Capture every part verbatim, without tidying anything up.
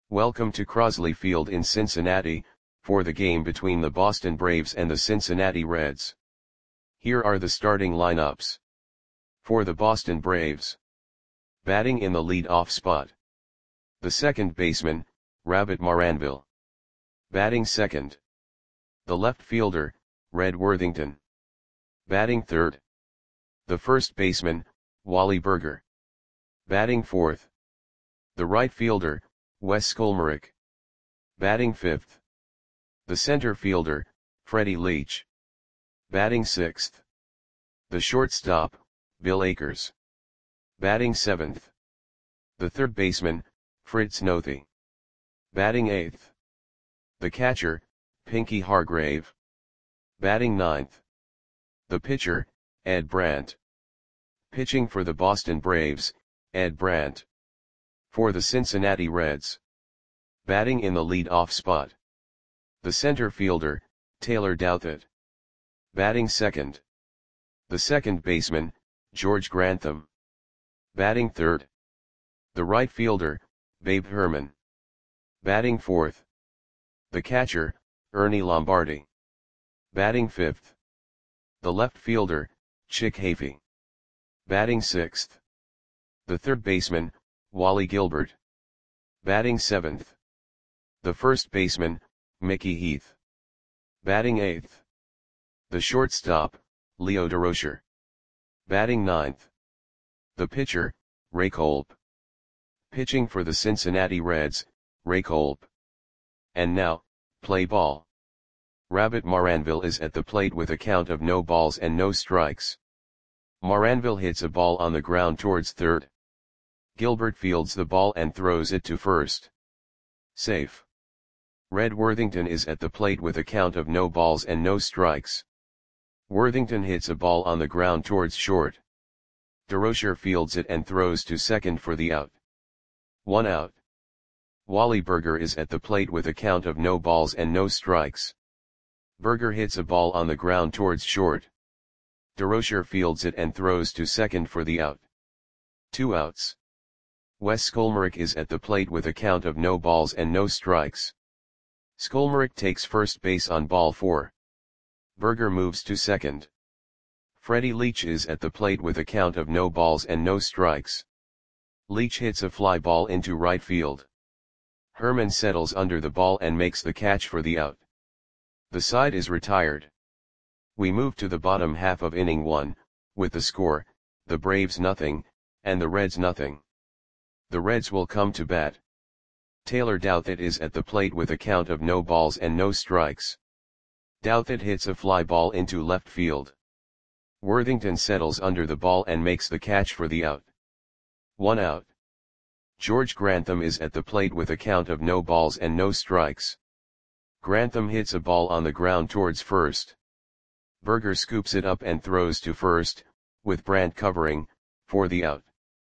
Welcome to Crosley Field in Cincinnati, for the game between the Boston Braves and the Cincinnati Reds. Here are the starting lineups. For the Boston Braves. Batting in the lead-off spot. The second baseman, Rabbit Maranville. Batting second. The left fielder, Red Worthington. Batting third. The first baseman, Wally Burger. Batting fourth. The right fielder, Wes Skolmarek. Batting fifth. The center fielder, Freddie Leach. Batting sixth. The shortstop, Bill Akers. Batting seventh. The third baseman, Fritz Nothi. Batting eighth. The catcher, Pinky Hargrave. Batting ninth. The pitcher, Ed Brandt. Pitching for the Boston Braves, Ed Brandt. For the Cincinnati Reds. Batting in the lead-off spot. The center fielder, Taylor Douthit. Batting second. The second baseman, George Grantham. Batting third. The right fielder, Babe Herman. Batting fourth. The catcher, Ernie Lombardi. Batting fifth. The left fielder, Chick Hafey. Batting sixth. The third baseman, Wally Gilbert. Batting seventh. The first baseman, Mickey Heath. Batting eighth. The shortstop, Leo Durocher. Batting ninth. The pitcher, Ray Kolb. Pitching for the Cincinnati Reds, Ray Kolb. And now, play ball. Rabbit Maranville is at the plate with a count of no balls and no strikes. Maranville hits a ball on the ground towards third. Gilbert fields the ball and throws it to first. Safe. Red Worthington is at the plate with a count of no balls and no strikes. Worthington hits a ball on the ground towards short. Durocher fields it and throws to second for the out. One out. Wally Burger is at the plate with a count of no balls and no strikes. Burger hits a ball on the ground towards short. Durocher fields it and throws to second for the out. Two outs. Wes Skolmarek is at the plate with a count of no balls and no strikes. Skolmarek takes first base on ball four. Burger moves to second. Freddie Leach is at the plate with a count of no balls and no strikes. Leach hits a fly ball into right field. Herman settles under the ball and makes the catch for the out. The side is retired. We move to the bottom half of inning one, with the score, the Braves nothing, and the Reds nothing. The Reds will come to bat. Taylor Douthit is at the plate with a count of no balls and no strikes. Douthit hits a fly ball into left field. Worthington settles under the ball and makes the catch for the out. One out. George Grantham is at the plate with a count of no balls and no strikes. Grantham hits a ball on the ground towards first. Burger scoops it up and throws to first, with Brandt covering, for the out.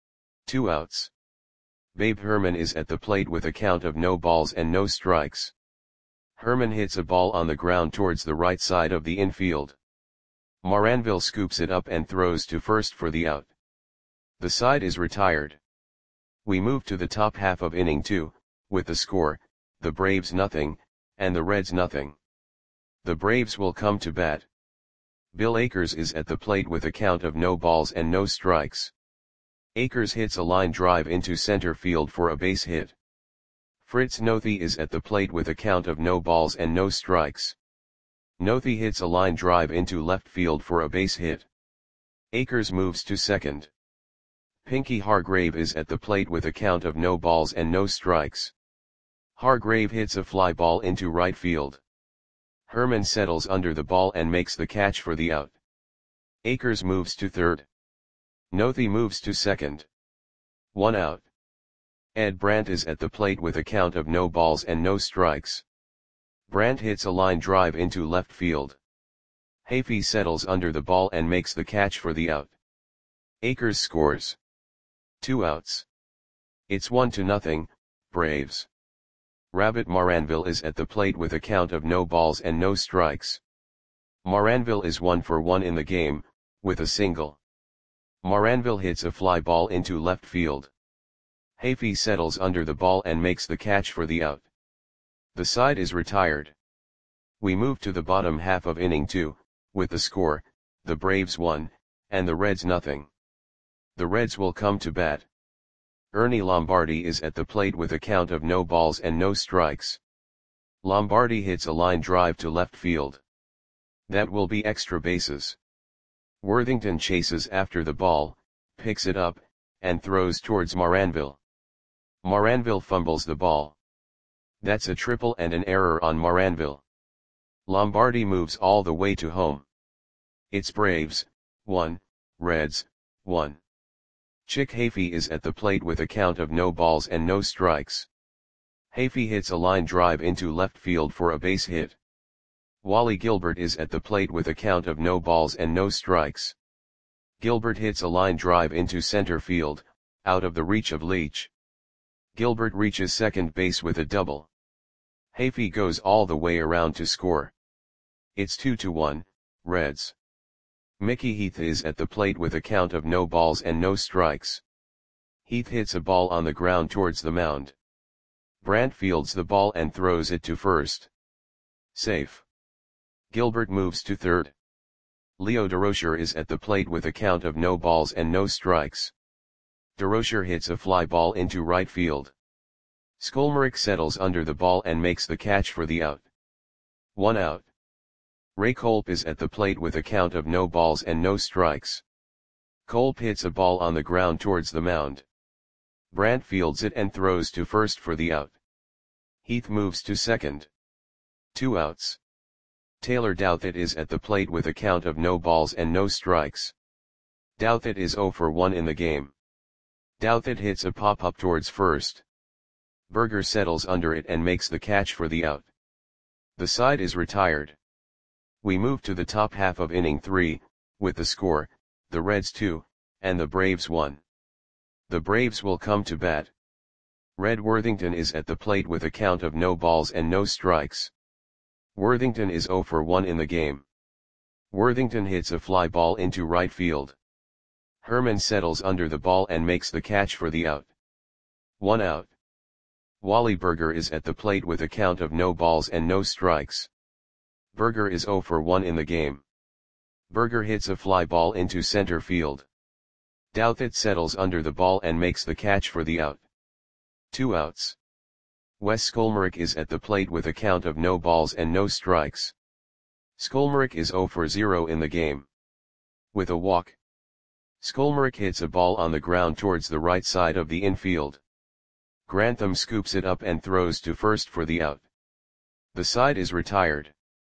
Two outs. Babe Herman is at the plate with a count of no balls and no strikes. Herman hits a ball on the ground towards the right side of the infield. Maranville scoops it up and throws to first for the out. The side is retired. We move to the top half of inning two, with the score, the Braves nothing, and the Reds nothing. The Braves will come to bat. Bill Akers is at the plate with a count of no balls and no strikes. Akers hits a line drive into center field for a base hit. Fritz Nothi is at the plate with a count of no balls and no strikes. Nothi hits a line drive into left field for a base hit. Akers moves to second. Pinky Hargrave is at the plate with a count of no balls and no strikes. Hargrave hits a fly ball into right field. Herman settles under the ball and makes the catch for the out. Akers moves to third. Nothi moves to second. One out. Ed Brandt is at the plate with a count of no balls and no strikes. Brandt hits a line drive into left field. Hafey settles under the ball and makes the catch for the out. Akers scores. Two outs. It's one to nothing, Braves. Rabbit Maranville is at the plate with a count of no balls and no strikes. Maranville is one for one in the game, with a single. Maranville hits a fly ball into left field. Hafey settles under the ball and makes the catch for the out. The side is retired. We move to the bottom half of inning two, with the score, the Braves one, and the Reds nothing. The Reds will come to bat. Ernie Lombardi is at the plate with a count of no balls and no strikes. Lombardi hits a line drive to left field. That will be extra bases. Worthington chases after the ball, picks it up, and throws towards Moranville. Moranville fumbles the ball. That's a triple and an error on Moranville. Lombardi moves all the way to home. It's Braves, one, Reds, one. Chick Hafey is at the plate with a count of no balls and no strikes. Hafey hits a line drive into left field for a base hit. Wally Gilbert is at the plate with a count of no balls and no strikes. Gilbert hits a line drive into center field, out of the reach of Leach. Gilbert reaches second base with a double. Hafey goes all the way around to score. It's two to one, Reds. Mickey Heath is at the plate with a count of no balls and no strikes. Heath hits a ball on the ground towards the mound. Brandt fields the ball and throws it to first. Safe. Gilbert moves to third. Leo Durocher is at the plate with a count of no balls and no strikes. Durocher hits a fly ball into right field. Skolmerick settles under the ball and makes the catch for the out. One out. Ray Kolp is at the plate with a count of no balls and no strikes. Kolp hits a ball on the ground towards the mound. Brandt fields it and throws to first for the out. Heath moves to second. Two outs. Taylor Douthit is at the plate with a count of no balls and no strikes. Douthit is oh for one in the game. Douthit hits a pop-up towards first. Berger settles under it and makes the catch for the out. The side is retired. We move to the top half of inning three, with the score, the Reds two, and the Braves one. The Braves will come to bat. Red Worthington is at the plate with a count of no balls and no strikes. Worthington is oh for one in the game. Worthington hits a fly ball into right field. Herman settles under the ball and makes the catch for the out. One out. Wally Berger is at the plate with a count of no balls and no strikes. Berger is oh for one in the game. Berger hits a fly ball into center field. Douthit settles under the ball and makes the catch for the out. Two outs. Wes Skolmerick is at the plate with a count of no balls and no strikes. Skolmerick is oh for zero in the game. With a walk. Skolmerick hits a ball on the ground towards the right side of the infield. Grantham scoops it up and throws to first for the out. The side is retired.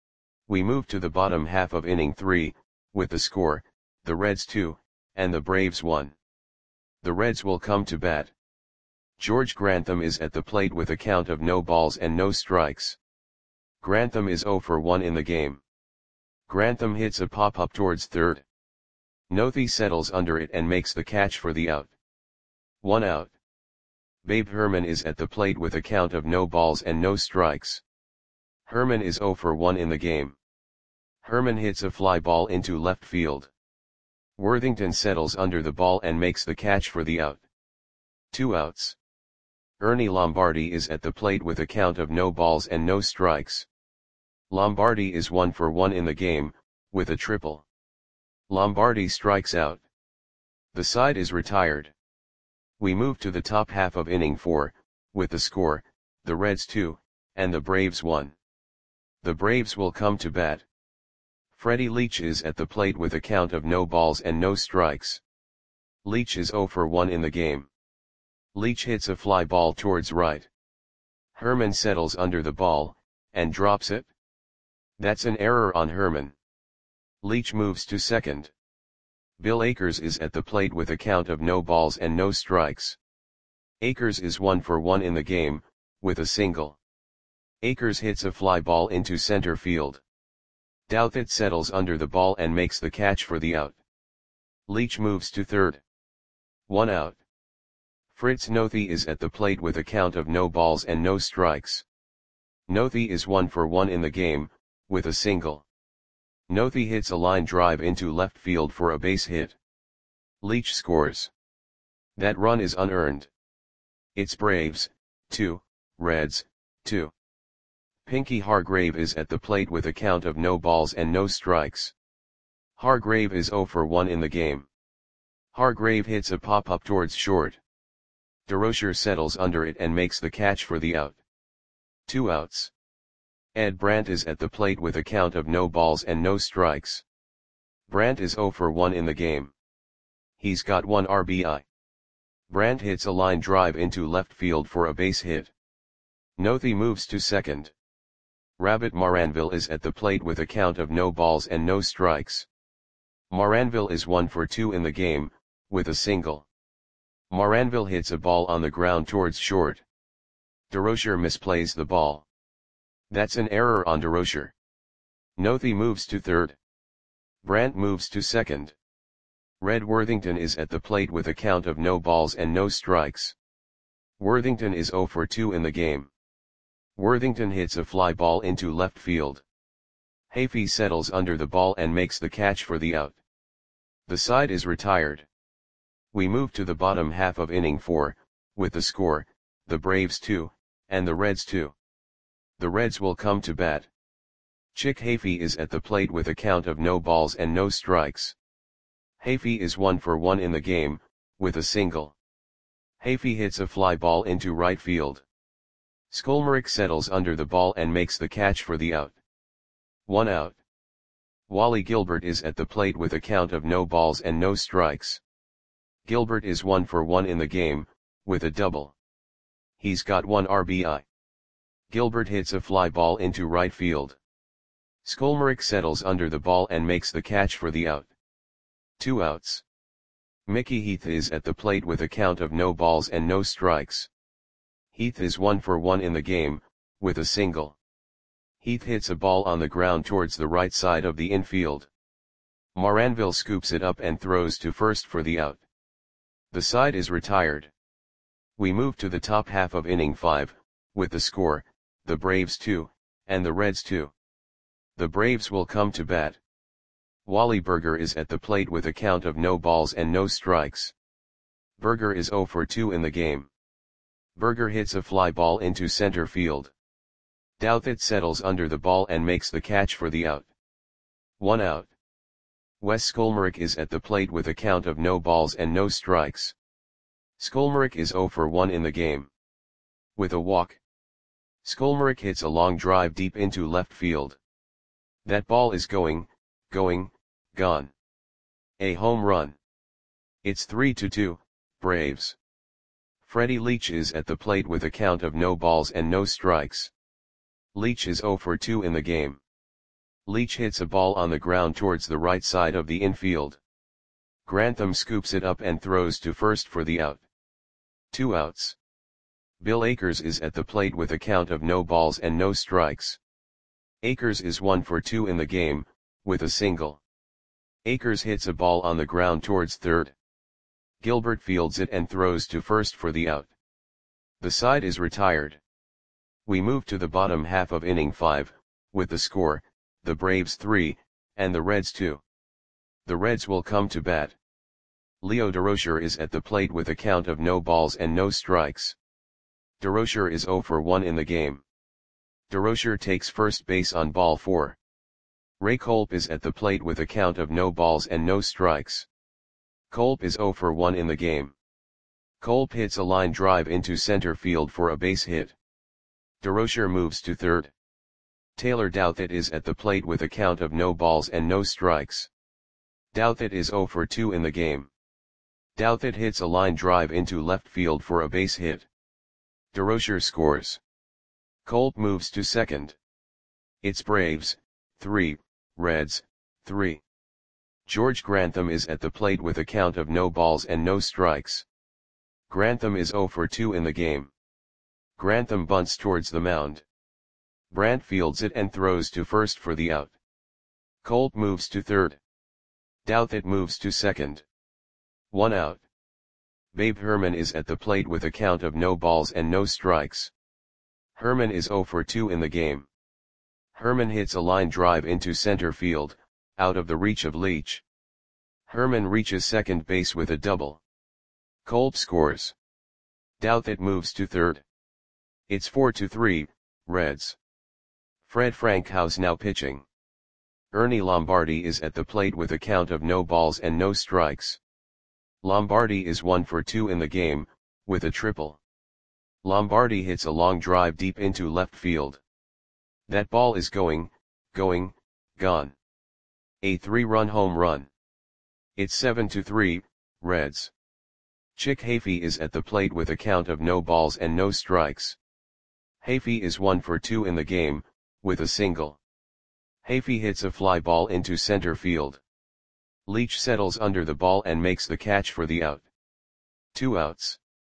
We move to the bottom half of inning three, with the score, the Reds two, and the Braves one. The Reds will come to bat. George Grantham is at the plate with a count of no balls and no strikes. Grantham is oh for one in the game. Grantham hits a pop-up towards third. Nothey settles under it and makes the catch for the out. One out. Babe Herman is at the plate with a count of no balls and no strikes. Herman is oh for one in the game. Herman hits a fly ball into left field. Worthington settles under the ball and makes the catch for the out. Two outs. Ernie Lombardi is at the plate with a count of no balls and no strikes. Lombardi is one for one in the game, with a triple. Lombardi strikes out. The side is retired. We move to the top half of inning four, with the score, the Reds two, and the Braves one. The Braves will come to bat. Freddie Leach is at the plate with a count of no balls and no strikes. Leach is oh for one in the game. Leach hits a fly ball towards right. Herman settles under the ball, and drops it. That's an error on Herman. Leach moves to second. Bill Akers is at the plate with a count of no balls and no strikes. Akers is one for one in the game, with a single. Akers hits a fly ball into center field. Douthit settles under the ball and makes the catch for the out. Leach moves to third. One out. Fritz Nothey is at the plate with a count of no balls and no strikes. Nothey is one for one in the game, with a single. Nothey hits a line drive into left field for a base hit. Leach scores. That run is unearned. It's Braves, two, Reds, two. Pinky Hargrave is at the plate with a count of no balls and no strikes. Hargrave is zero for one in the game. Hargrave hits a pop-up towards short. DeRocher settles under it and makes the catch for the out. Two outs. Ed Brandt is at the plate with a count of no balls and no strikes. Brandt is zero for one in the game. He's got one R B I. Brandt hits a line drive into left field for a base hit. Nothey moves to second. Rabbit Maranville is at the plate with a count of no balls and no strikes. Maranville is one for two in the game, with a single. Maranville hits a ball on the ground towards short. DeRocher misplays the ball. That's an error on DeRocher. Nothey moves to third. Brandt moves to second. Red Worthington is at the plate with a count of no balls and no strikes. Worthington is zero for two in the game. Worthington hits a fly ball into left field. Hafey settles under the ball and makes the catch for the out. The side is retired. We move to the bottom half of inning four, with the score, the Braves two, and the Reds two. The Reds will come to bat. Chick Hafey is at the plate with a count of no balls and no strikes. Hafey is one for one in the game, with a single. Hafey hits a fly ball into right field. Skolmerick settles under the ball and makes the catch for the out. One out. Wally Gilbert is at the plate with a count of no balls and no strikes. Gilbert is one for one in the game, with a double. He's got one R B I. Gilbert hits a fly ball into right field. Skolmerick settles under the ball and makes the catch for the out. Two outs. Mickey Heath is at the plate with a count of no balls and no strikes. Heath is one for one in the game, with a single. Heath hits a ball on the ground towards the right side of the infield. Maranville scoops it up and throws to first for the out. The side is retired. We move to the top half of inning five, with the score, the Braves two, and the Reds two. The Braves will come to bat. Wally Berger is at the plate with a count of no balls and no strikes. Berger is zero for two in the game. Berger hits a fly ball into center field. Douthit settles under the ball and makes the catch for the out. One out. Wes Skolmerick is at the plate with a count of no balls and no strikes. Skolmerick is zero for one in the game. With a walk. Skolmerick hits a long drive deep into left field. That ball is going, going, gone. A home run. It's three to two, Braves. Freddie Leach is at the plate with a count of no balls and no strikes. Leach is zero for two in the game. Leach hits a ball on the ground towards the right side of the infield. Grantham scoops it up and throws to first for the out. Two outs. Bill Akers is at the plate with a count of no balls and no strikes. Akers is one for two in the game, with a single. Akers hits a ball on the ground towards third. Gilbert fields it and throws to first for the out. The side is retired. We move to the bottom half of inning five, with the score, the Braves three, and the Reds two. The Reds will come to bat. Leo DeRocher is at the plate with a count of no balls and no strikes. DeRocher is zero for one in the game. DeRocher takes first base on ball four. Ray Kolb is at the plate with a count of no balls and no strikes. Kolb is zero for one in the game. Kolb hits a line drive into center field for a base hit. DeRocher moves to third. Taylor Douthit is at the plate with a count of no balls and no strikes. Douthit is zero for two in the game. Douthit hits a line drive into left field for a base hit. DeRocher scores. Kolb moves to second. It's Braves, three, Reds, three. George Grantham is at the plate with a count of no balls and no strikes. Grantham is zero for two in the game. Grantham bunts towards the mound. Brandt fields it and throws to first for the out. Kolb moves to third. Douthit moves to second. One out. Babe Herman is at the plate with a count of no balls and no strikes. Herman is zero for two in the game. Herman hits a line drive into center field, out of the reach of Leach. Herman reaches second base with a double. Kolb scores. Douthit moves to third. It's four to three, Reds. Fred Frankhouse now pitching. Ernie Lombardi is at the plate with a count of no balls and no strikes. Lombardi is one for two in the game, with a triple. Lombardi hits a long drive deep into left field. That ball is going, going, gone. A three-run home run. It's seven to three, Reds. Chick Hafey is at the plate with a count of no balls and no strikes. Hafey is one for two in the game, with a single. Hafey hits a fly ball into center field. Leach settles under the ball and makes the catch for the out. Two outs.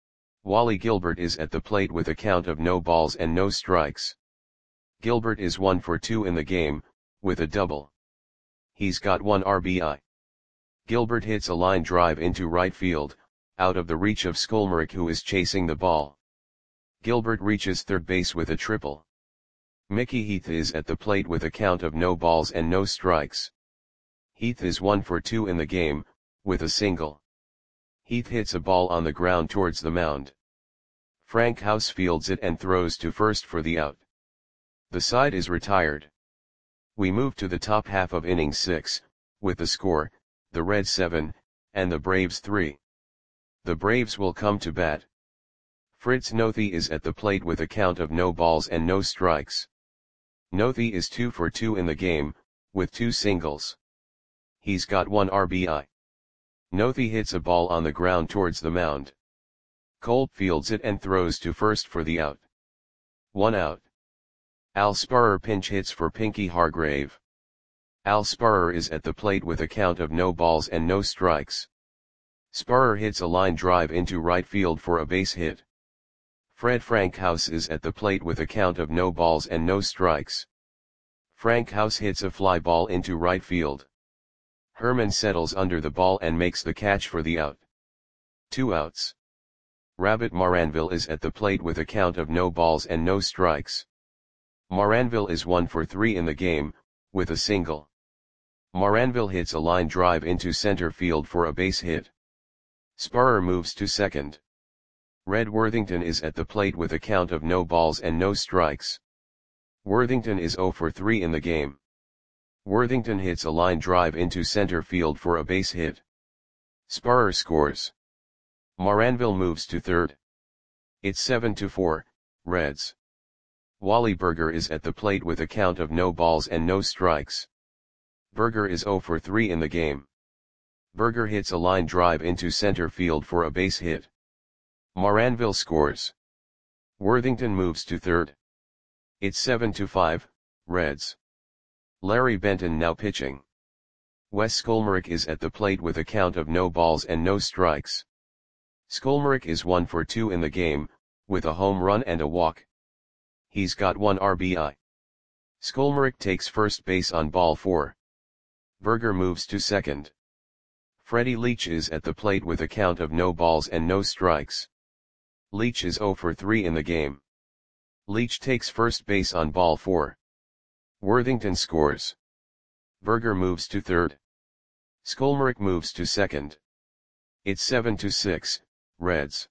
Wally Gilbert is at the plate with a count of no balls and no strikes. Gilbert is one for two in the game, with a double. He's got one R B I. Gilbert hits a line drive into right field, out of the reach of Skolmarek, who is chasing the ball. Gilbert reaches third base with a triple. Mickey Heath is at the plate with a count of no balls and no strikes. Heath is one for two in the game, with a single. Heath hits a ball on the ground towards the mound. Frankhouse fields it and throws to first for the out. The side is retired. We move to the top half of inning six, with the score, the Reds seven, and the Braves three. The Braves will come to bat. Fritz Nothi is at the plate with a count of no balls and no strikes. Nothi is two for two in the game, with two singles. He's got one R B I. Nothi hits a ball on the ground towards the mound. Kolb fields it and throws to first for the out. One out. Al Sparrer pinch hits for Pinky Hargrave. Al Sparrer is at the plate with a count of no balls and no strikes. Sparrer hits a line drive into right field for a base hit. Fred Frankhouse is at the plate with a count of no balls and no strikes. Frankhouse hits a fly ball into right field. Herman settles under the ball and makes the catch for the out. Two outs. Rabbit Maranville is at the plate with a count of no balls and no strikes. Maranville is one for three in the game, with a single. Maranville hits a line drive into center field for a base hit. Sparrer moves to second. Red Worthington is at the plate with a count of no balls and no strikes. Worthington is zero for three in the game. Worthington hits a line drive into center field for a base hit. Sparrer scores. Maranville moves to third. It's seven to four, Reds. Wally Berger is at the plate with a count of no balls and no strikes. Berger is zero for three in the game. Berger hits a line drive into center field for a base hit. Maranville scores. Worthington moves to third. It's seven to five, Reds. Larry Benton now pitching. Wes Skolmarek is at the plate with a count of no balls and no strikes. Skolmarek is one for two in the game, with a home run and a walk. He's got one R B I. Skolmarek takes first base on ball four. Berger moves to second. Freddie Leach is at the plate with a count of no balls and no strikes. Leach is zero for three in the game. Leach takes first base on ball four. Worthington scores. Berger moves to third. Skolmarek moves to second. It's seven to six, Reds.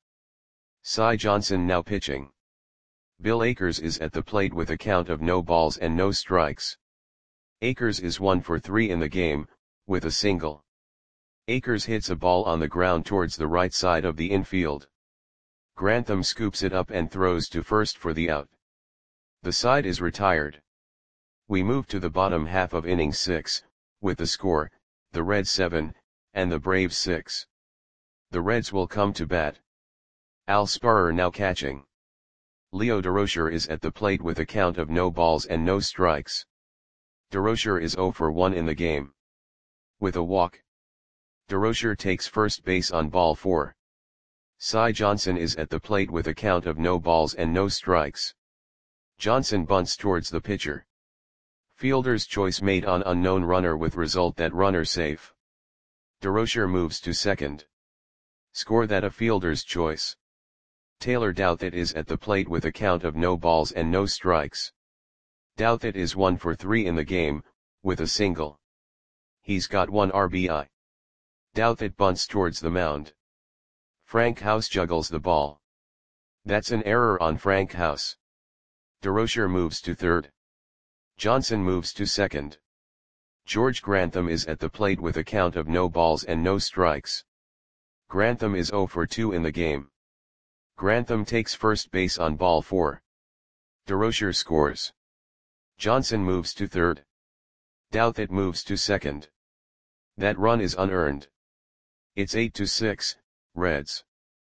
Cy Johnson now pitching. Bill Akers is at the plate with a count of no balls and no strikes. Akers is one for three in the game, with a single. Akers hits a ball on the ground towards the right side of the infield. Grantham scoops it up and throws to first for the out. The side is retired. We move to the bottom half of inning six, with the score, the Reds seven, and the Braves six. The Reds will come to bat. Al Sparrer now catching. Leo Durocher is at the plate with a count of no balls and no strikes. Durocher is zero for one in the game. With a walk. Durocher takes first base on ball four. Cy Johnson is at the plate with a count of no balls and no strikes. Johnson bunts towards the pitcher. Fielder's choice made on unknown runner with result that runner safe. Durocher moves to second. Score that a fielder's choice. Taylor Douthit is at the plate with a count of no balls and no strikes. Douthit is one for three in the game, with a single. He's got one R B I. Douthit bunts towards the mound. Frankhouse juggles the ball. That's an error on Frank House. DeRocher moves to third. Johnson moves to second. George Grantham is at the plate with a count of no balls and no strikes. Grantham is zero for two in the game. Grantham takes first base on ball four. DeRocher scores. Johnson moves to third. Douthit moves to second. That run is unearned. It's eight to six, Reds.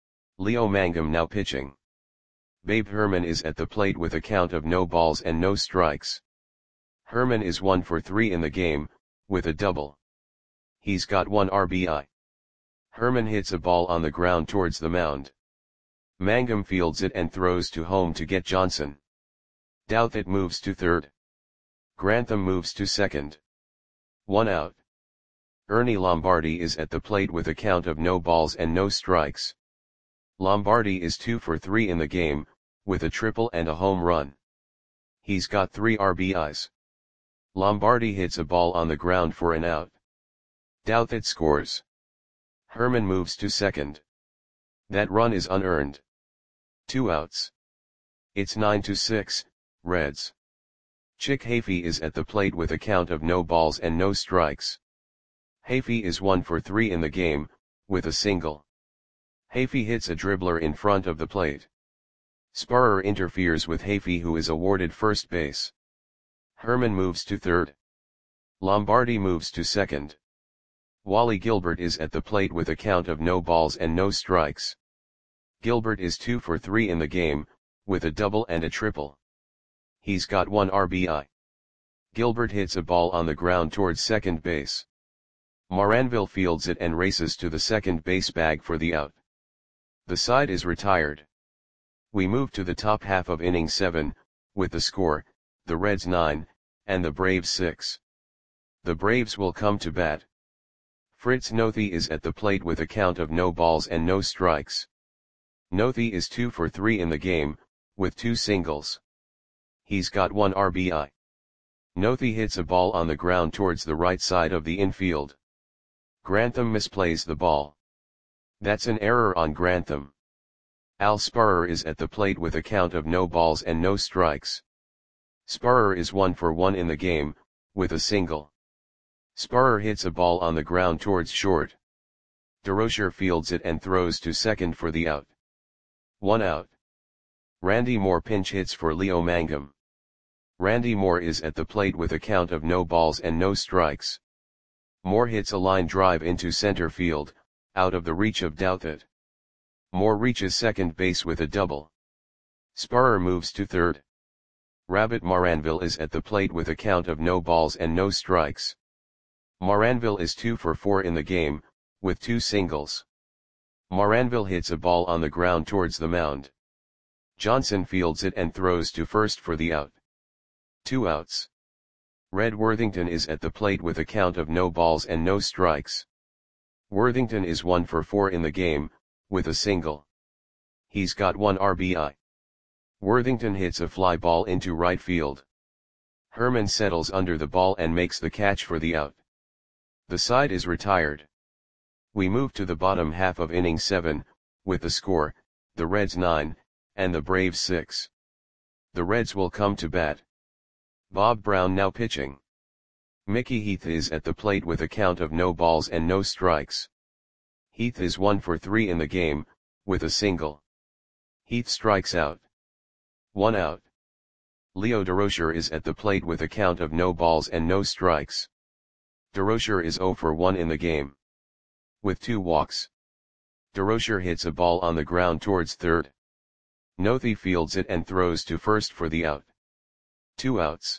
Leo Mangum now pitching. Babe Herman is at the plate with a count of no balls and no strikes. Herman is one for three in the game, with a double. He's got one R B I. Herman hits a ball on the ground towards the mound. Mangum fields it and throws to home to get Johnson. Douthit moves to third. Grantham moves to second. One out. Ernie Lombardi is at the plate with a count of no balls and no strikes. Lombardi is two for three in the game, with a triple and a home run. He's got three R B Is. Lombardi hits a ball on the ground for an out. Douthit scores. Herman moves to second. That run is unearned. Two outs. It's nine to six, Reds. Chick Hafey is at the plate with a count of no balls and no strikes. Hafey is one for three in the game, with a single. Hafey hits a dribbler in front of the plate. Sparrer interferes with Hafey, who is awarded first base. Herman moves to third. Lombardi moves to second. Wally Gilbert is at the plate with a count of no balls and no strikes. Gilbert is two for three in the game, with a double and a triple. He's got one R B I. Gilbert hits a ball on the ground towards second base. Moranville fields it and races to the second base bag for the out. The side is retired. We move to the top half of inning seven, with the score, the Reds nine, and the Braves six. The Braves will come to bat. Fritz Nothi is at the plate with a count of no balls and no strikes. Nothi is two for three in the game, with two singles. He's got one R B I. Nothi hits a ball on the ground towards the right side of the infield. Grantham misplays the ball. That's an error on Grantham. Al Sparrer is at the plate with a count of no balls and no strikes. Sparrer is one for one in the game, with a single. Sparrer hits a ball on the ground towards short. DeRocher fields it and throws to second for the out. One out. Randy Moore pinch hits for Leo Mangum. Randy Moore is at the plate with a count of no balls and no strikes. Moore hits a line drive into center field, out of the reach of Douthit. Moore reaches second base with a double. Sparrer moves to third. Rabbit Moranville is at the plate with a count of no balls and no strikes. Moranville is two for four in the game, with two singles. Moranville hits a ball on the ground towards the mound. Johnson fields it and throws to first for the out. Two outs. Red Worthington is at the plate with a count of no balls and no strikes. Worthington is one for four in the game, with a single. He's got one R B I. Worthington hits a fly ball into right field. Herman settles under the ball and makes the catch for the out. The side is retired. We move to the bottom half of inning seven, with the score, the Reds nine, and the Braves six. The Reds will come to bat. Bob Brown now pitching. Mickey Heath is at the plate with a count of no balls and no strikes. Heath is one for three in the game, with a single. Heath strikes out. One out. Leo DeRocher is at the plate with a count of no balls and no strikes. DeRocher is zero for one in the game, with two walks. DeRocher hits a ball on the ground towards third. Nothi fields it and throws to first for the out. Two outs.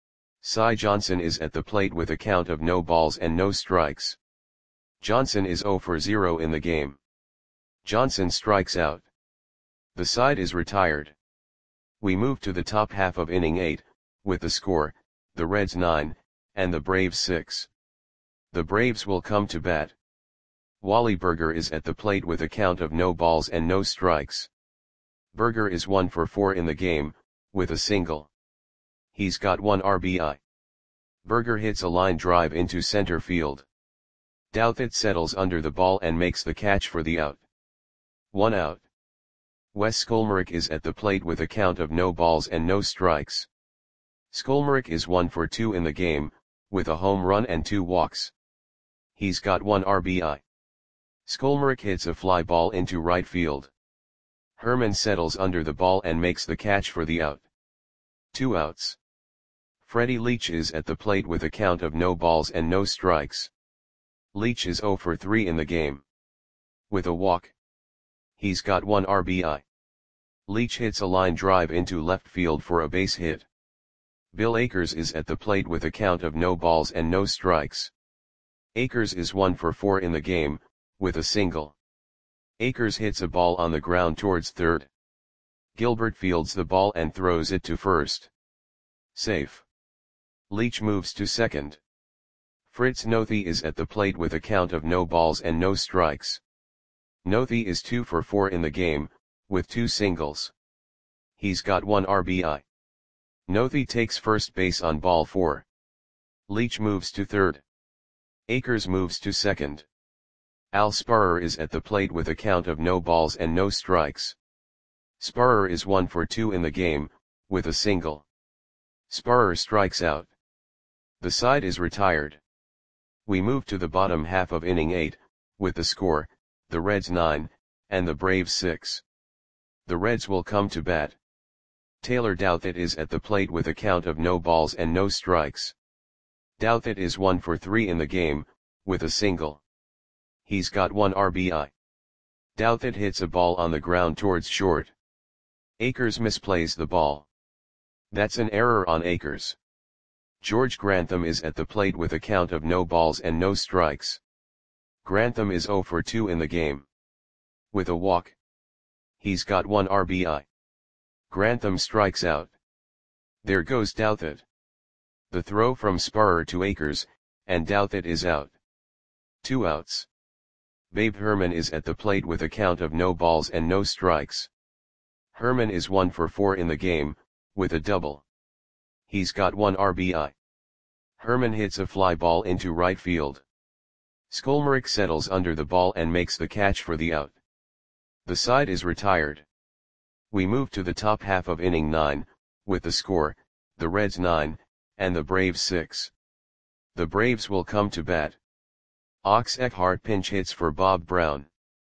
Cy Johnson is at the plate with a count of no balls and no strikes. Johnson is zero for zero in the game. Johnson strikes out. The side is retired. We move to the top half of inning eight, with the score, the Reds nine, and the Braves six. The Braves will come to bat. Wally Berger is at the plate with a count of no balls and no strikes. Berger is one for four in the game, with a single. He's got one R B I. Berger hits a line drive into center field. Douthit settles under the ball and makes the catch for the out. One out. Wes Skolmarek is at the plate with a count of no balls and no strikes. Skolmarek is one for two in the game, with a home run and two walks. He's got one R B I. Skolmarek hits a fly ball into right field. Herman settles under the ball and makes the catch for the out. Two outs. Freddie Leach is at the plate with a count of no balls and no strikes. Leach is zero for three in the game. With a walk. He's got one R B I. Leach hits a line drive into left field for a base hit. Bill Akers is at the plate with a count of no balls and no strikes. Akers is one for four in the game, with a single. Akers hits a ball on the ground towards third. Gilbert fields the ball and throws it to first. Safe. Leach moves to second. Fritz Nothey is at the plate with a count of no balls and no strikes. Nothey is two for four in the game, with two singles. He's got one R B I. Nothey takes first base on ball four. Leach moves to third. Akers moves to second. Al Sparrer is at the plate with a count of no balls and no strikes. Sparrer is one for two in the game, with a single. Sparrer strikes out. The side is retired. We move to the bottom half of inning eight, with the score, the Reds nine, and the Braves six. The Reds will come to bat. Taylor Douthit is at the plate with a count of no balls and no strikes. Douthit is one for three in the game, with a single. He's got one R B I. Douthit hits a ball on the ground towards short. Akers misplays the ball. That's an error on Akers. George Grantham is at the plate with a count of no balls and no strikes. Grantham is zero for two in the game. With a walk. He's got one R B I. Grantham strikes out. There goes Douthit. The throw from Sparrer to Akers, and Douthit is out. Two outs. Babe Herman is at the plate with a count of no balls and no strikes. Herman is one for four in the game, with a double. He's got one R B I. Herman hits a fly ball into right field. Skolmarek settles under the ball and makes the catch for the out. The side is retired. We move to the top half of inning nine, with the score, the Reds nine, and the Braves six. The Braves will come to bat. Ox Eckhart pinch hits for Bob Brown.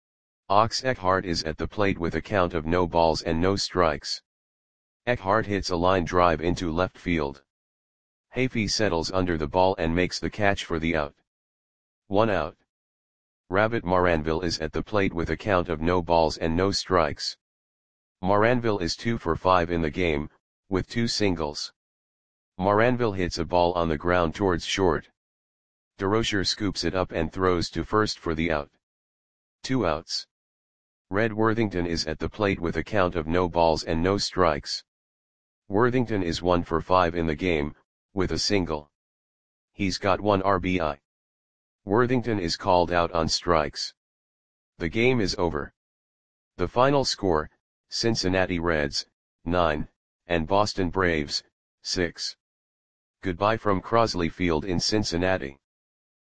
Ox Eckhart is at the plate with a count of no balls and no strikes. Eckhart hits a line drive into left field. Hafey settles under the ball and makes the catch for the out. One out. Rabbit Maranville is at the plate with a count of no balls and no strikes. Maranville is two for five in the game, with two singles. Maranville hits a ball on the ground towards short. DeRocher scoops it up and throws to first for the out. Two outs. Red Worthington is at the plate with a count of no balls and no strikes. Worthington is one for five in the game, with a single. He's got one R B I. Worthington is called out on strikes. The game is over. The final score, Cincinnati Reds, nine, and Boston Braves, six. Goodbye from Crosley Field in Cincinnati.